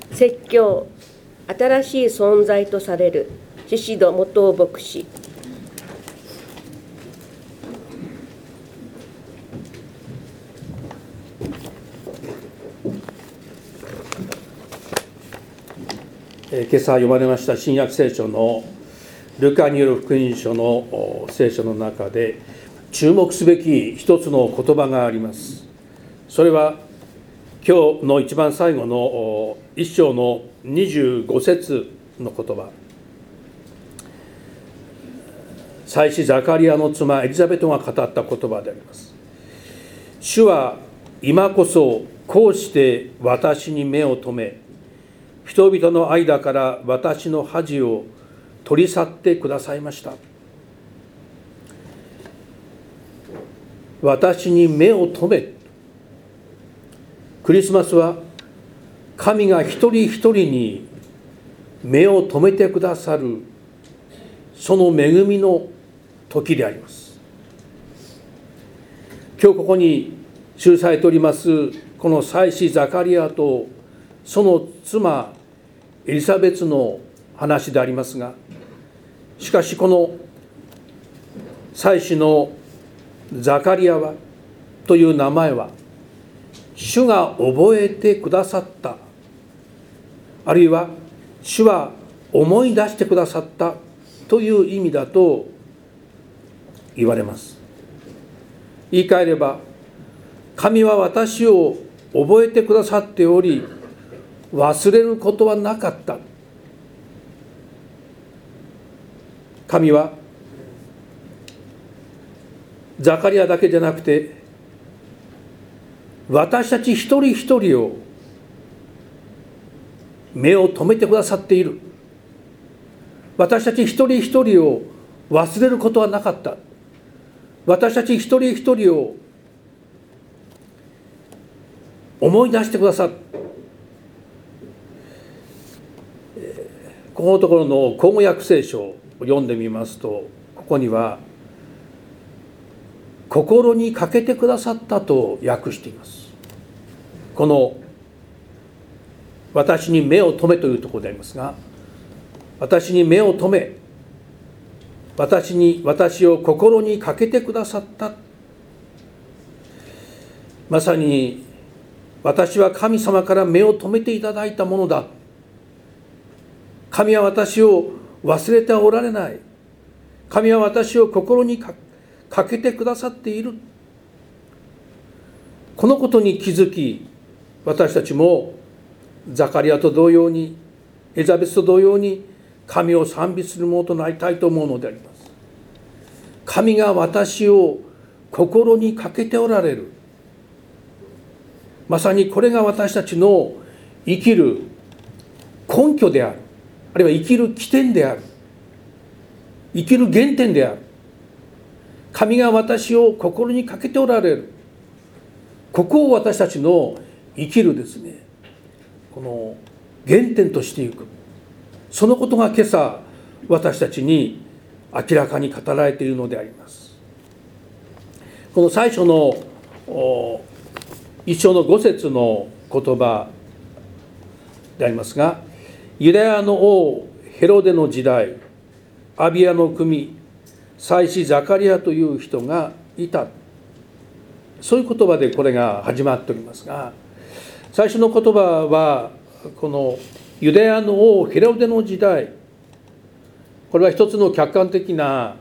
説教、新しい存在とされる宍戸元尾牧師。 今朝読まれました新約聖書のルカによる福音書の聖書の中で注目すべき一つの言葉があります。それは今日の一番最後の一章の25節の言葉。祭司ザカリアの妻エリザベトが語った言葉であります。主は今こそこうして私に目を留め、人々の間から私の恥を取り去ってくださいました。私に目を留め。クリスマスは神が一人一人に目を留めてくださるその恵みの時であります。今日ここに記されておりますこの祭司ザカリアとその妻エリザベツの話でありますが、しかしこの祭司のザカリアはという名前は主が覚えてくださった、あるいは主は思い出してくださったという意味だと言われます。言い換えれば、神は私を覚えてくださっており忘れることはなかった。神はザカリアだけじゃなくて私たち一人一人を目を留めてくださっている。私たち一人一人を忘れることはなかった。私たち一人一人を思い出してくださった。このところの口語訳聖書を読んでみますと、ここには心にかけてくださったと訳しています。この私に目を留めというところでありますが、私に目を留め、私を心にかけてくださった。まさに私は神様から目を留めていただいたものだ。神は私を忘れておられない。神は私を心にかけてくださっている。このことに気づき、私たちもザカリアと同様に、エリザベスと同様に神を賛美するものとなりたいと思うのであります。神が私を心にかけておられる。まさにこれが私たちの生きる根拠である。あるいは生きる起点である。生きる原点である。神が私を心にかけておられる。ここを私たちの生きるですね、この原点としていく。そのことが今朝私たちに明らかに語られているのであります。この最初の一章の5節の言葉でありますが、ユダヤの王ヘロデの時代、アビアの組祭司ザカリアという人がいた。そういう言葉でこれが始まっておりますが、最初の言葉はこのユダヤの王ヘロデの時代、これは一つの客観的な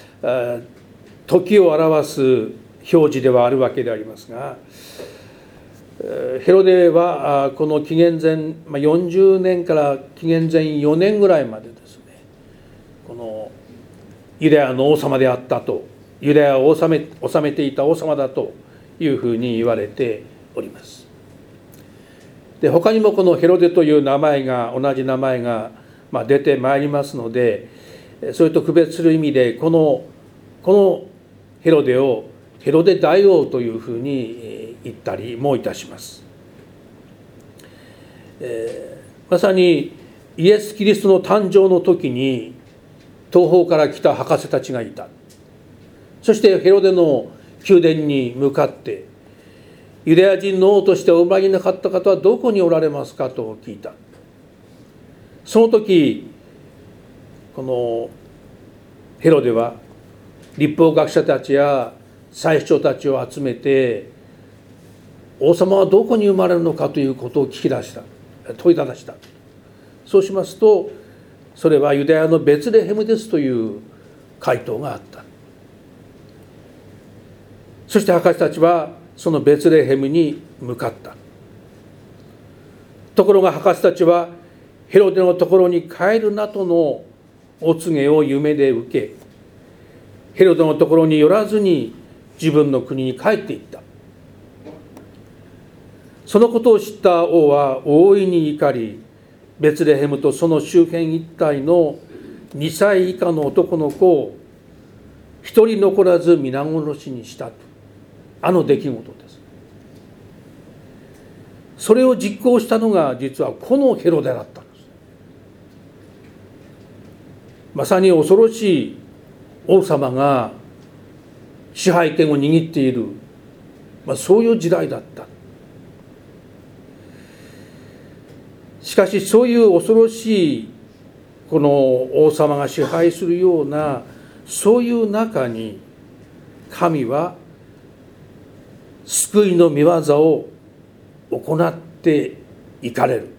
時を表す表示ではあるわけでありますが、ヘロデはこの紀元前40年から紀元前4年ぐらいまでですね、このユダヤの王様であったと、ユダヤを治めていた王様だというふうに言われております。で、他にもこのヘロデという名前が、同じ名前が出てまいりますので、それと区別する意味でこのヘロデをヘロデ大王というふうに言ったりもいたします。まさにイエス・キリストの誕生の時に東方から来た博士たちがいた。そしてヘロデの宮殿に向かって、ユダヤ人の王としてお生まれになかった方はどこにおられますかと聞いた。 その時このヘロデは律法学者たちや祭司長たちを集めて、王様はどこに生まれるのかということを聞き出した、問いただした。そうしますと、それはユダヤのベツレヘムですという回答があった。そして博士たちはそのベツレヘムに向かった。ところが博士たちはヘロデのところに帰るなとのお告げを夢で受け、ヘロデのところに寄らずに自分の国に帰っていった。そのことを知った王は大いに怒り、ベツレヘムとその周辺一帯の2歳以下の男の子を一人残らず皆殺しにしたと。あの出来事です。それを実行したのが実はこのヘロデだったんです。まさに恐ろしい王様が支配権を握っている、そういう時代だった。しかしそういう恐ろしいこの王様が支配するようなそういう中に、神は救いの御業を行っていかれる。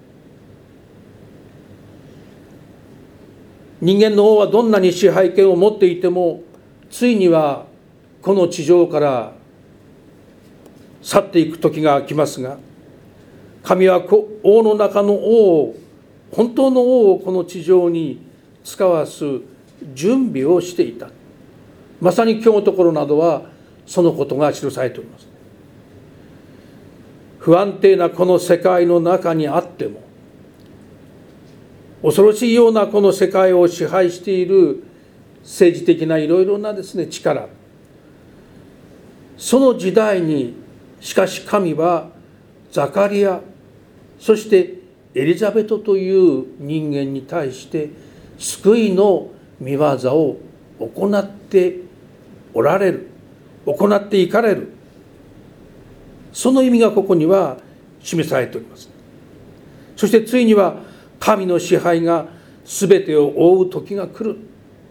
人間の王はどんなに支配権を持っていても、ついにはこの地上から去っていく時が来ますが、神は王の中の王を、本当の王をこの地上に使わす準備をしていた。まさに今日のところなどはそのことが記されております。不安定なこの世界の中にあっても、恐ろしいようなこの世界を支配している政治的ないろいろなですね、力、その時代にしかし神はザカリア、そしてエリザベトという人間に対して救いの御業を行っておられる、行っていかれる、その意味がここには示されております。そしてついには神の支配が全てを覆う時が来る。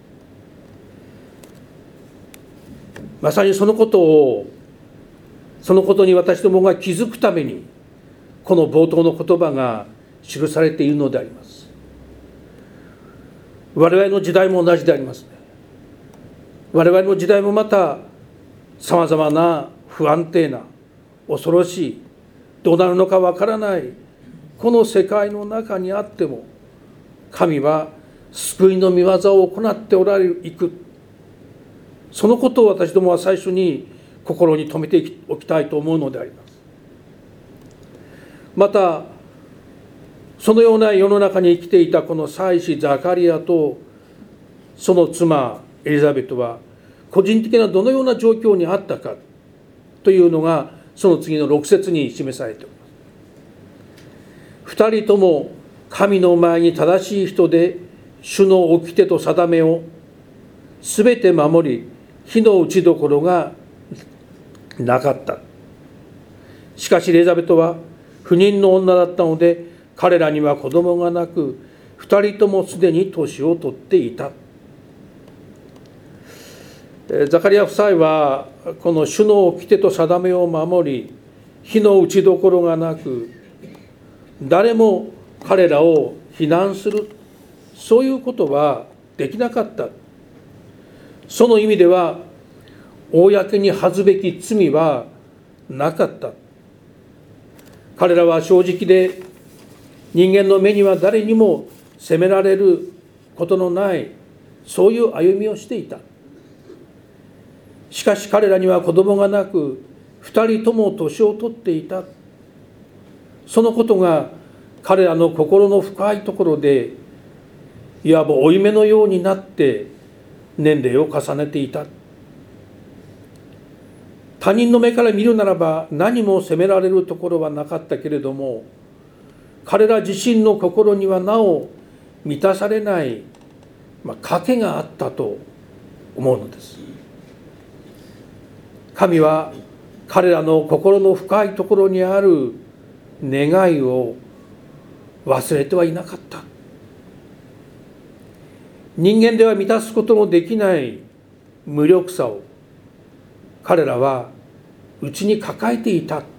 まさにそのことに私どもが気づくために、この冒頭の言葉が記されているのであります。我々の時代も同じでありますね。我々の時代もまたさまざまな不安定な、恐ろしい、どうなるのかわからないこの世界の中にあっても、神は救いの御業を行っておられるいく。そのことを私どもは最初に心に留めておきたいと思うのであります。またそのような世の中に生きていたこの祭司ザカリアとその妻エリザベトは個人的などのような状況にあったかというのがその次の6節に示されております。2人とも神の前に正しい人で、主の掟と定めをすべて守り、火の打ちどころがなかった。しかしエリザベトは不妊の女だったので、彼らには子供がなく、2人ともすでに年を取っていた。ザカリア夫妻はこの主の掟と定めを守り、火の打ちどころがなく、誰も彼らを非難する、そういうことはできなかった。その意味では公に恥ずべき罪はなかった。彼らは正直で、人間の目には誰にも責められることのない、そういう歩みをしていた。しかし彼らには子供がなく、2人とも年を取っていた。そのことが彼らの心の深いところで、いわば負い目のようになって年齢を重ねていた。他人の目から見るならば何も責められるところはなかったけれども、彼ら自身の心にはなお満たされない賭けがあったと思うのです。神は彼らの心の深いところにある願いを忘れてはいなかった。 人間では満たすことのできない無力さを彼らは内に抱えていた。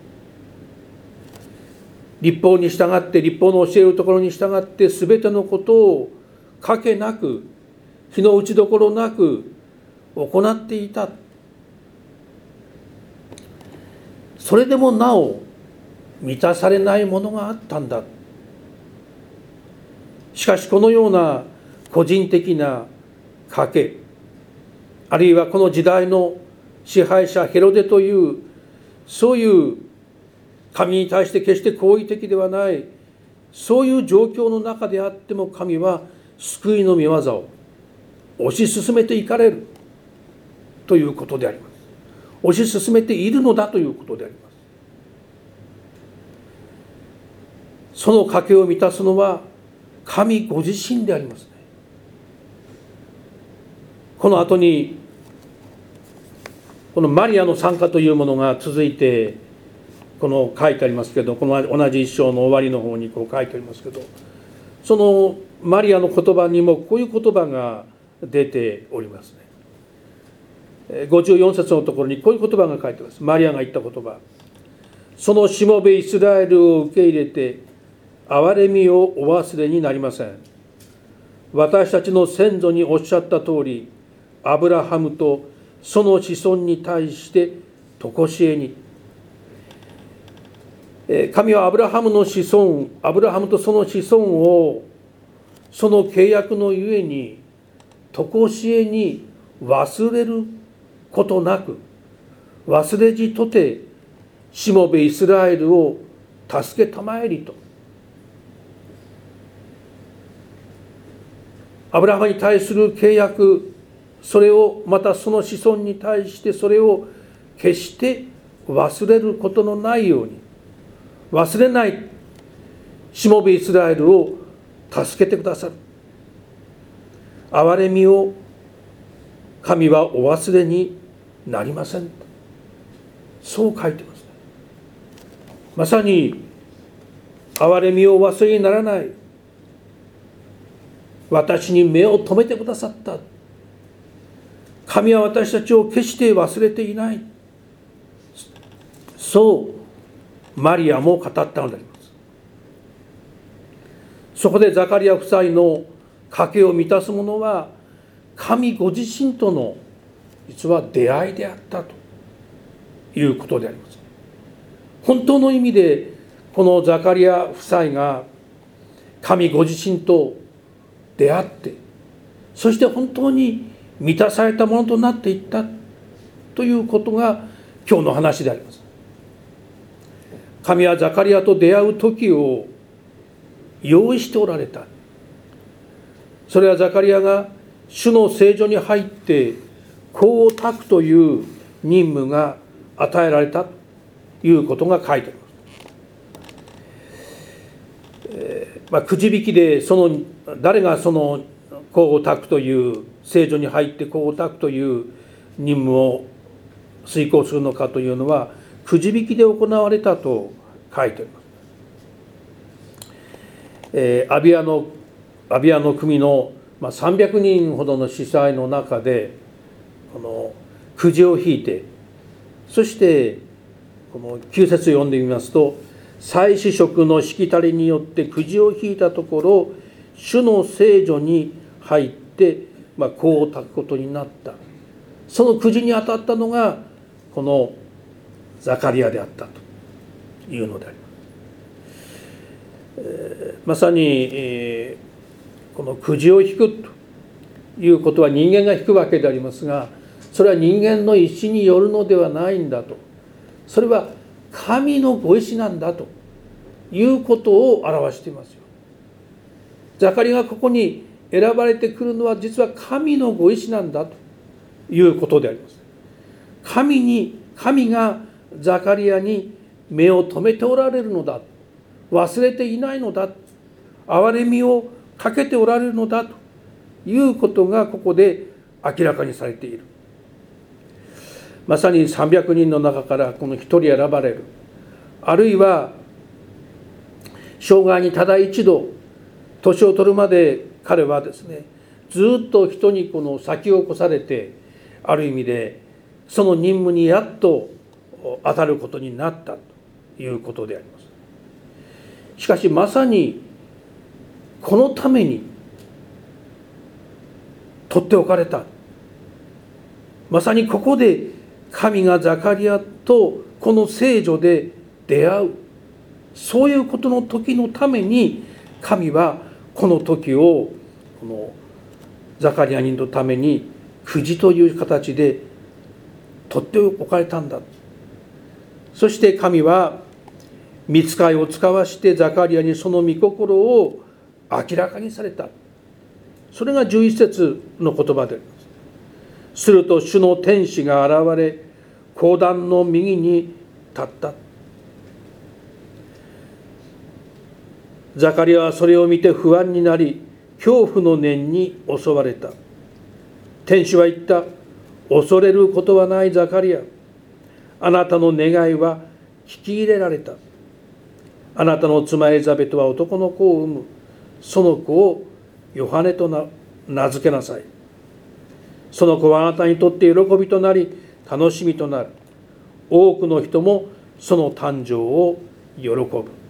律法に従って、律法の教えるところに従って全てのことをかけなく、日の打ちどころなく行っていた。それでもなお満たされないものがあったんだ。しかしこのような個人的な賭け、あるいはこの時代の支配者ヘロデというそういう神に対して決して好意的ではないそういう状況の中であっても、神は救いの御業を推し進めていかれるということであります。推し進めているのだということであります。その賭けを満たすのは神ご自身でありますね。この後にこのマリアの参加というものが続いてこの書いてありますけど、この同じ一章の終わりの方にこう書いてありますけど、そのマリアの言葉にもこういう言葉が出ておりますね。54節のところにこういう言葉が書いてあります。マリアが言った言葉、そのしもべイスラエルを受け入れて憐れみをお忘れになりません。私たちの先祖におっしゃった通り、アブラハムとその子孫に対して常しえに。神はアブラハムの子孫、アブラハムとその子孫をその契約のゆえに常しえに忘れることなく、忘れじとてしもべイスラエルを助けたまえりと。アブラハムに対する契約、それをまたその子孫に対してそれを決して忘れることのないように、忘れないしもべイスラエルを助けてくださる。憐れみを神はお忘れになりません。そう書いてます。まさに憐れみを忘れにならない。私に目を留めてくださった。神は私たちを決して忘れていない。そうマリアも語ったのであります。そこでザカリア夫妻の賭けを満たすものは神ご自身との実は出会いであったということであります。本当の意味でこのザカリア夫妻が神ご自身と出会って、そして本当に満たされたものとなっていったということが今日の話であります。神はザカリアと出会う時を用意しておられた。それはザカリアが主の聖所に入って香を焚くという任務が与えられたということが書いてあります。くじ引きで誰がその香を焚くという聖所に入って香を焚くという任務を遂行するのかというのはくじ引きで行われたと書いてあります。アビアの組の300人ほどの司祭の中でこのくじを引いて、そしてこの9節を読んでみますと、祭司職のしきたりによってくじを引いたところ、主の聖所に入って香を焚くことになった。そのくじに当たったのがこのザカリアであったというのであります。まさに、このくじを引くということは人間が引くわけでありますが、それは人間の意思によるのではないんだと、それは神のご意志なんだということを表していますよ。ザカリアがここに選ばれてくるのは実は神のご意志なんだということであります。神がザカリアに目を留めておられるのだ、忘れていないのだ、憐れみをかけておられるのだということがここで明らかにされている。まさに300人の中からこの一人選ばれる、あるいは生涯にただ一度年を取るまで彼はですね、 ずっと人にこの先を越されて、ある意味でその任務にやっと当たることになったということであります。しかしまさにこのために取っておかれた、まさにここで神がザカリアとこの聖女で出会う、そういうことの時のために神はこの時をこのザカリア人のためにくじという形で取っておかれたんだ。そして神は御使いを使わしてザカリアにその御心を明らかにされた。それが11節の言葉であります。すると主の天使が現れ、講談の右に立った。ザカリアはそれを見て不安になり、恐怖の念に襲われた。天使は言った。恐れることはないザカリア。あなたの願いは聞き入れられた。あなたの妻エリザベトは男の子を産む。その子をヨハネと名付けなさい。その子はあなたにとって喜びとなり、楽しみとなる。多くの人もその誕生を喜ぶ。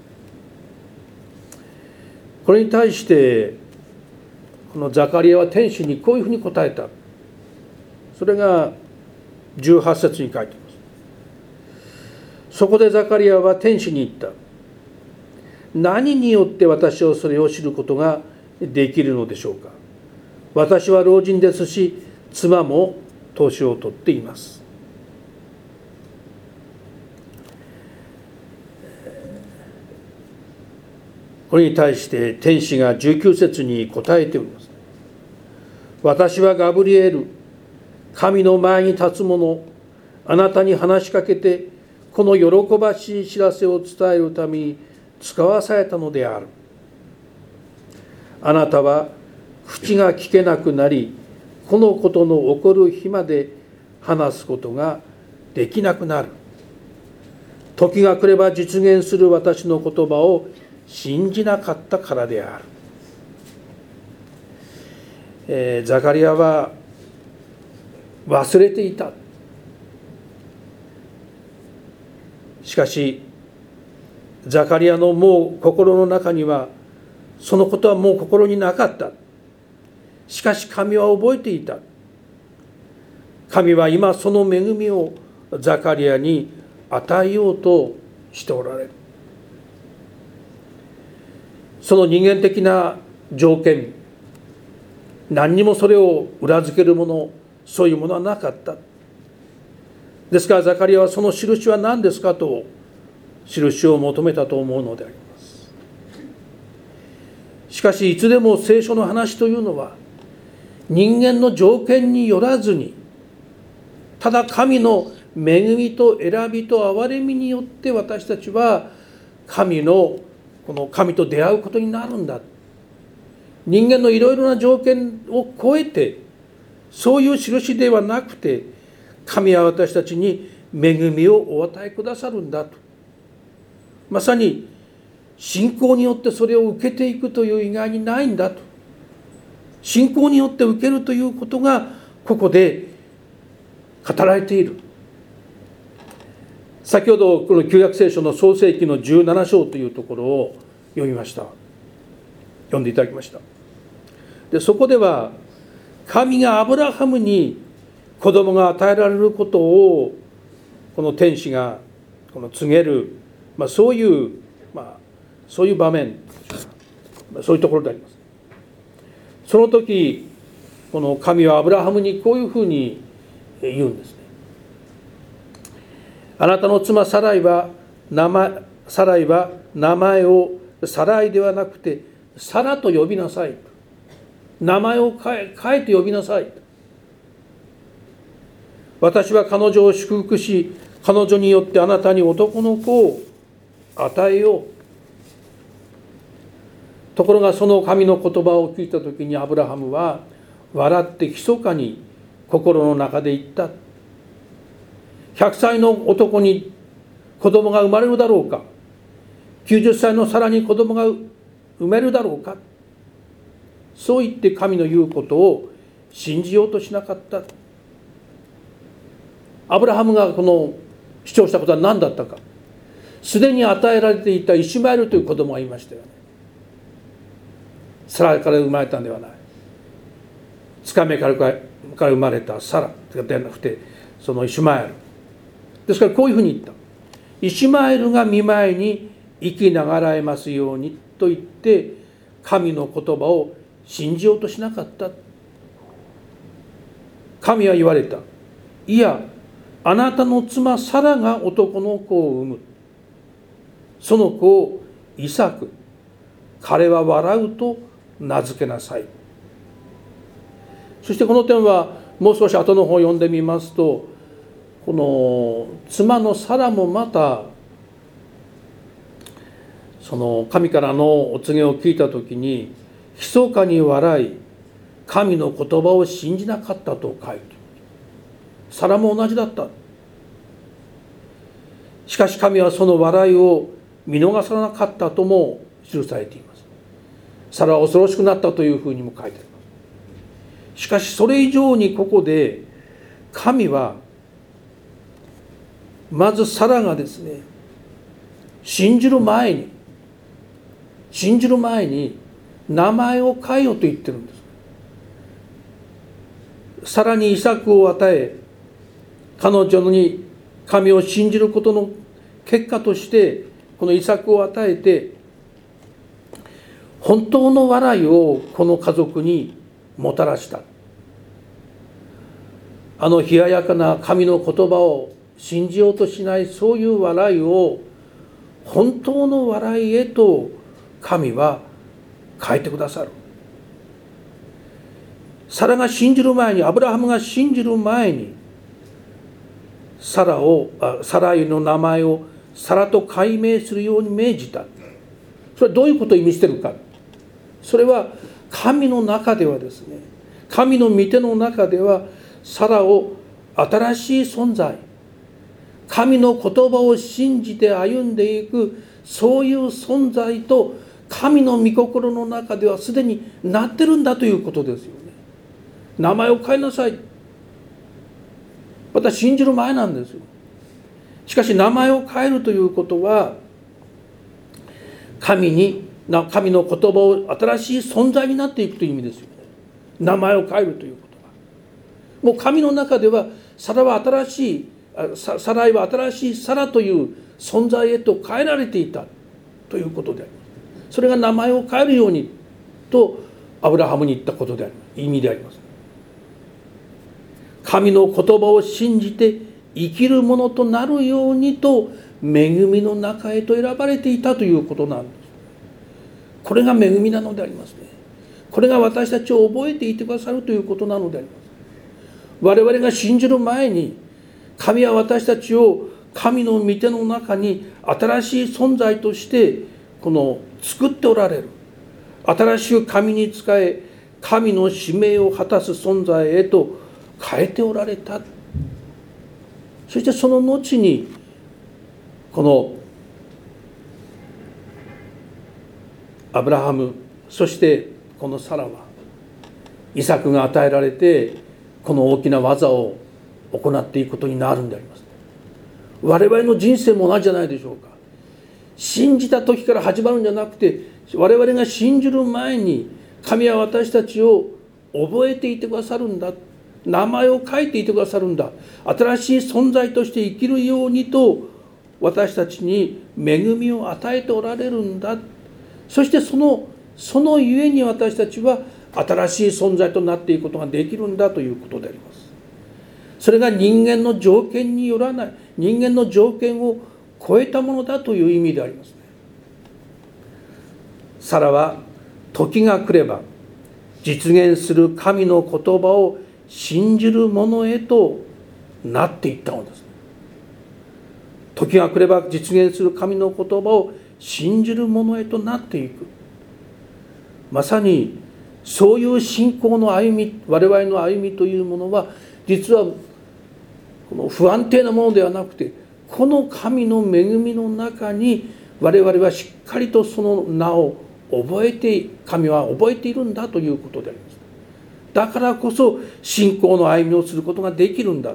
これに対してこのザカリアは天使にこういうふうに答えた。それが18節に書いています。そこでザカリアは天使に言った。何によって私はそれを知ることができるのでしょうか。私は老人ですし、妻も年を取っています。これに対して天使が19節に答えております。私はガブリエル、神の前に立つ者、あなたに話しかけてこの喜ばしい知らせを伝えるために使わされたのである。あなたは口が聞けなくなり、このことの起こる日まで話すことができなくなる。時が来れば実現する私の言葉を信じなかったからである。ザカリアは忘れていた。しかしザカリアのもう心の中にはそのことはもう心になかった。しかし神は覚えていた。神は今その恵みをザカリアに与えようとしておられる。その人間的な条件、何にもそれを裏付けるもの、そういうものはなかった。ですからザカリアはその印は何ですかと印を求めたと思うのであります。しかしいつでも聖書の話というのは人間の条件によらずに、ただ神の恵みと選びと憐れみによって私たちは神と出会うことになるんだ。人間のいろいろな条件を超えて、そういう印ではなくて神は私たちに恵みをお与えくださるんだと。まさに信仰によってそれを受けていくという以外にないんだと。信仰によって受けるということがここで語られている。先ほどこの旧約聖書の創世記の17章というところを読みました。読んでいただきました。でそこでは神がアブラハムに子供が与えられることをこの天使が告げる、そういう場面、そういうところであります。その時この神はアブラハムにこういうふうに言うんですね。あなたの妻サライは名前をサライではなくてサラと呼びなさい。名前を変えて呼びなさい。私は彼女を祝福し、彼女によってあなたに男の子を与えよう。ところがその神の言葉を聞いたときにアブラハムは笑って密かに心の中で言った。100歳の男に子供が生まれるだろうか。90歳のサラに子供が産めるだろうか。 そう言って神の言うことを信じようとしなかった。アブラハムがこの主張したことは何だったか。すでに与えられていたイシュマエルという子供がいましたよね。サラから生まれたんではない。つかめから生まれたサラではなくて、そのイシュマエルですから、こういうふうに言った。イシュマエルが御前に生きながらえますようにと言って、神の言葉を信じようとしなかった。神は言われた。いや、あなたの妻サラが男の子を産む。その子をイサク、彼は笑うと名付けなさい。そしてこの点はもう少し後の方を読んでみますと、この妻のサラもまたその神からのお告げを聞いた時に密かに笑い、神の言葉を信じなかったと書いている。サラも同じだった。しかし神はその笑いを見逃さなかったとも記されています。サラは恐ろしくなったというふうにも書いてあります。しかしそれ以上にここで神はまずサラがですね、信じる前に名前を変えようと言ってるんです。サラにイサクを与え、彼女に神を信じることの結果としてこのイサクを与えて、本当の笑いをこの家族にもたらした。あの冷ややかな神の言葉を信じようとしない、そういう笑いを本当の笑いへと神は変えてくださる。サラが信じる前に、アブラハムが信じる前に、サライの名前をサラと改名するように命じた。それはどういうことを意味しているか。それは神の中ではですね、神の御手の中ではサラを新しい存在、神の言葉を信じて歩んでいく、そういう存在と神の御心の中ではすでになってるんだということですよね。名前を変えなさい。また信じる前なんですよ。しかし名前を変えるということは、神の言葉を新しい存在になっていくという意味ですよね。名前を変えるということは、もう神の中ではサライは新しいサラという存在へと変えられていたということであります。それが名前を変えるようにとアブラハムに言ったことである意味であります。神の言葉を信じて生きるものとなるようにと恵みの中へと選ばれていたということなんです。これが恵みなのでありますね。これが私たちを覚えていてくださるということなのであります。我々が信じる前に、神は私たちを神の御手の中に新しい存在として作っておられる。新しく神に仕え、神の使命を果たす存在へと変えておられた。そしてその後にこのアブラハム、そしてこのサラはイサクが与えられて、この大きな技を行っていくことになるんであります。我々の人生も同じじゃないでしょうか。信じた時から始まるんじゃなくて、我々が信じる前に神は私たちを覚えていてくださるんだ、名前を書いていてくださるんだ、新しい存在として生きるようにと私たちに恵みを与えておられるんだ。そしてそのゆえに私たちは新しい存在となっていくことができるんだということであります。それが人間の条件によらない、人間の条件を超えたものだという意味でありますね。サラは時が来れば実現する神の言葉を信じる者へとなっていったのです。時が来れば実現する神の言葉を信じる者へとなっていく。まさにそういう信仰の歩み、我々の歩みというものは、実はこの不安定なものではなくて、この神の恵みの中に我々はしっかりとその名を神は覚えているんだということであります。だからこそ信仰の歩みをすることができるんだ。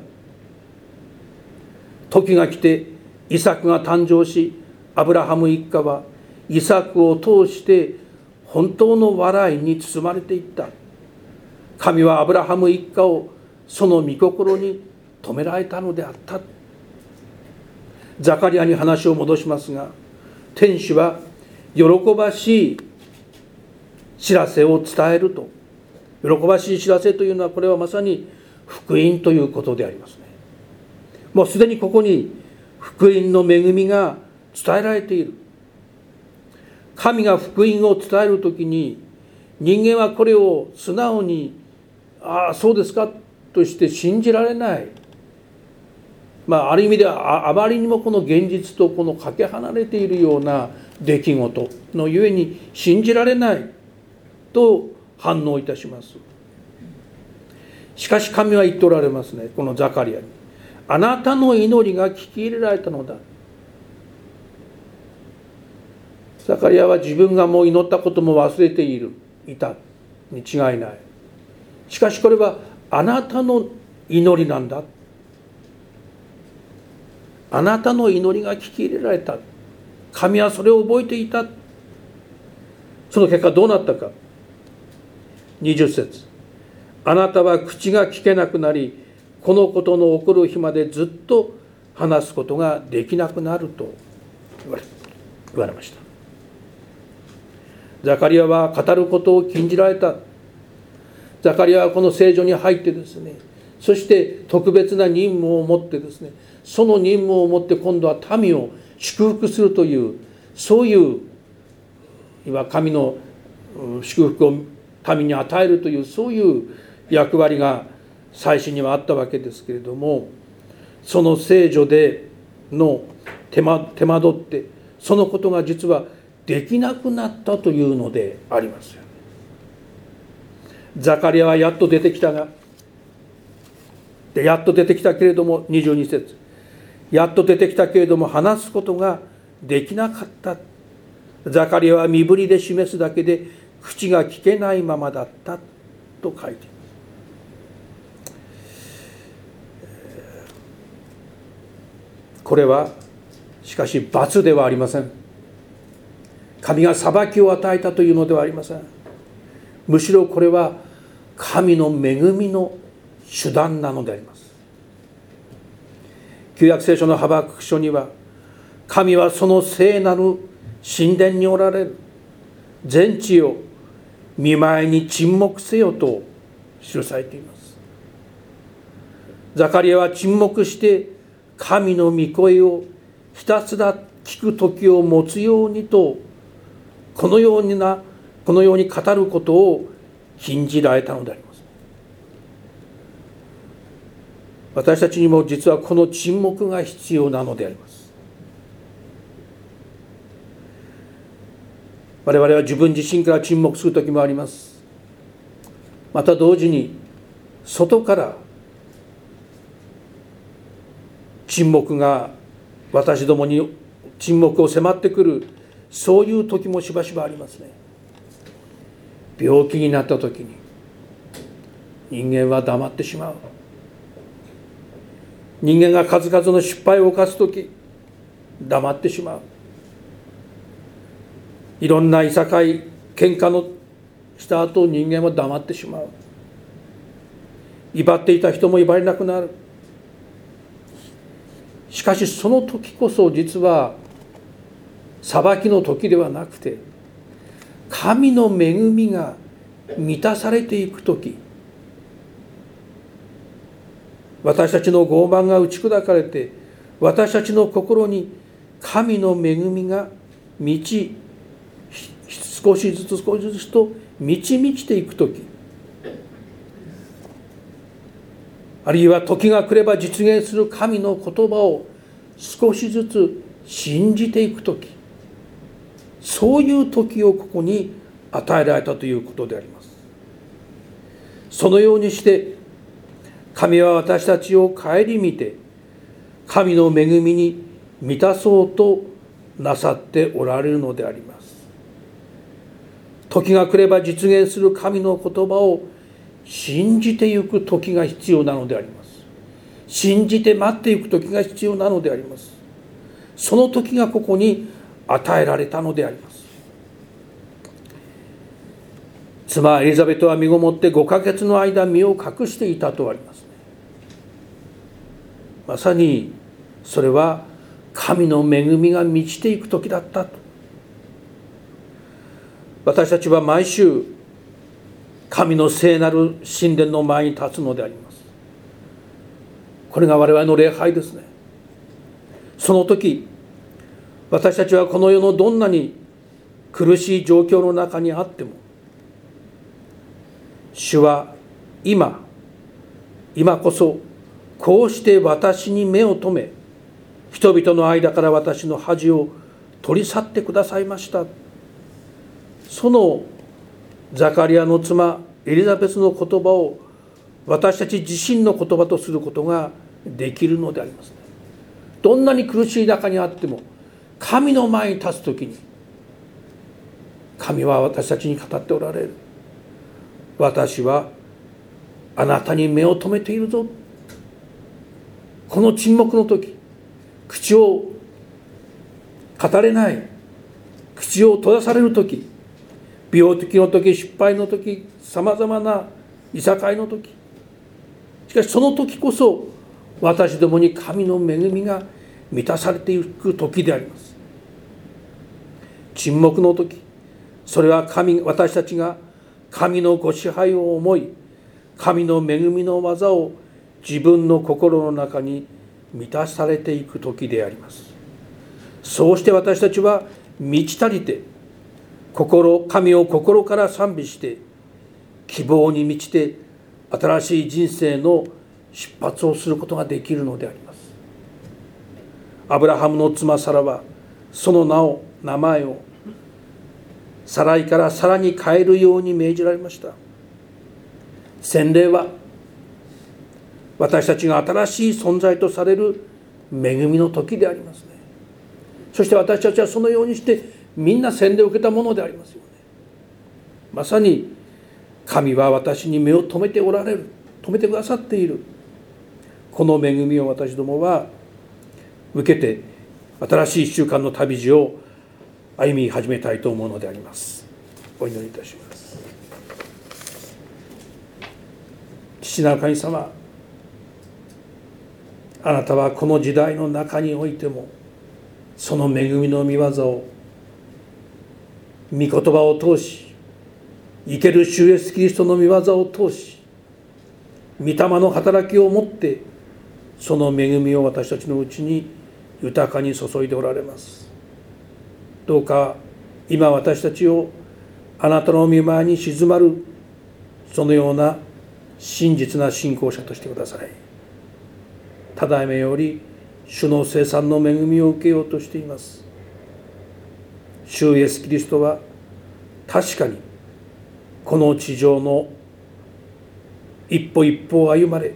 時が来てイサクが誕生し、アブラハム一家はイサクを通して本当の笑いに包まれていった。神はアブラハム一家をその御心に止められたのであった。ザカリアに話を戻しますが、天使は喜ばしい知らせを伝えると。喜ばしい知らせというのは、これはまさに福音ということでありますね。もうすでにここに福音の恵みが伝えられている。神が福音を伝えるときに、人間はこれを素直にああそうですかとして信じられない。ある意味ではあまりにもこの現実とこのかけ離れているような出来事のゆえに信じられないと反応いたします。しかし神は言っておられますね、このザカリアに。あなたの祈りが聞き入れられたのだ。ザカリアは自分がもう祈ったことも忘れていたに違いない。しかしこれはあなたの祈りなんだ。あなたの祈りが聞き入れられた。神はそれを覚えていた。その結果どうなったか。20節。あなたは口が聞けなくなり、このことの起こる日までずっと話すことができなくなると言われました。ザカリアは語ることを禁じられた。ザカリアはこの聖所に入ってですね、そして特別な任務を持ってですね、その任務を持って今度は民を祝福するという、そういう神の祝福を民に与えるという、そういう役割が祭司にはあったわけですけれども、その聖所での手間取ってそのことが実はできなくなったというのでありますよね。ザカリアはやっと出てきたが、やっと出てきたけれども、22節、やっと出てきたけれども話すことができなかった。ザカリアは身振りで示すだけで口が聞けないままだったと書いています。これはしかし罰ではありません。神が裁きを与えたというのではありません。むしろこれは神の恵みの手段なのであります。旧約聖書のハバクク書には、神はその聖なる神殿におられる。全地を見舞いに沈黙せよと記されています。ザカリアは沈黙して神の御声をひたすら聞く時を持つようにと、このように語ることを禁じられたのであります。私たちにも実はこの沈黙が必要なのであります。我々は自分自身から沈黙する時もあります。また同時に外から沈黙が私どもに沈黙を迫ってくる、そういう時もしばしばありますね。病気になった時に人間は黙ってしまう。人間が数々の失敗を犯す時、黙ってしまう。いろんないさかい喧嘩のした後、人間は黙ってしまう。威張っていた人も威張れなくなる。しかしその時こそ実は裁きの時ではなくて、神の恵みが満たされていく時、私たちの傲慢が打ち砕かれて、私たちの心に神の恵みが少しずつと満ちていく時、あるいは時が来れば実現する神の言葉を少しずつ信じていく時、そういう時をここに与えられたということであります。そのようにして神は私たちを顧みて、神の恵みに満たそうとなさっておられるのであります。 時が来れば実現する神の言葉を信じていく時が必要なのであります。信じて待っていく時が必要なのであります。その時がここに与えられたのであります。妻エリザベトは身ごもって5ヶ月の間身を隠していたとありますね。まさにそれは神の恵みが満ちていく時だったと。私たちは毎週神の聖なる神殿の前に立つのであります。これが我々の礼拝ですね。その時私たちはこの世のどんなに苦しい状況の中にあっても、主は今こそこうして私に目を留め、人々の間から私の恥を取り去ってくださいました。そのザカリアの妻エリザベスの言葉を私たち自身の言葉とすることができるのでありますね。どんなに苦しい中にあっても神の前に立つときに神は私たちに語っておられる。私はあなたに目を留めているぞ。この沈黙の時、口を語れない、口を閉ざされる時、病気の時、失敗の時、さまざまないさかいの時、しかしその時こそ私どもに神の恵みが満たされていく時であります。沈黙の時、それは私たちが神のご支配を思い、神の恵みの技を自分の心の中に満たされていく時であります。そうして私たちは満ち足りて神を心から賛美して希望に満ちて新しい人生の出発をすることができるのであります。アブラハムの妻サラはその名前をサライからサラに変えるように命じられました。洗礼は私たちが新しい存在とされる恵みの時でありますね。そして私たちはそのようにしてみんな洗礼を受けたものでありますよね。まさに神は私に目を留めておられる、留めてくださっている。この恵みを私どもは受けて新しい1週間の旅路を歩み始めたいと思うのであります。お祈りいたします。父なる神様、あなたはこの時代の中においてもその恵みの御業を御言葉を通し、生ける主イエスキリストの御業を通し、御霊の働きをもってその恵みを私たちのうちに豊かに注いでおられます。どうか今私たちをあなたの御前に静まるそのような真実な信仰者としてください。ただいまより主の聖賛の恵みを受けようとしています。主イエスキリストは確かにこの地上の一歩一歩を歩まれ、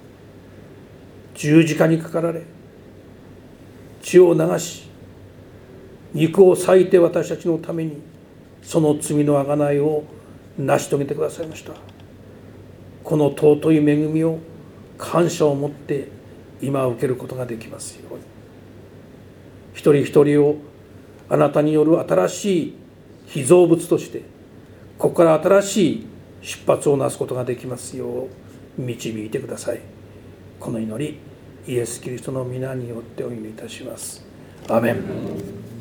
十字架にかかられ、血を流し、肉を裂いて私たちのためにその罪の贖いを成し遂げてくださいました。この尊い恵みを感謝を持って今受けることができますように、一人一人をあなたによる新しい被造物としてここから新しい出発をなすことができますよう導いてください。この祈りイエス・キリストの皆によってお祈りいたします。アーメン。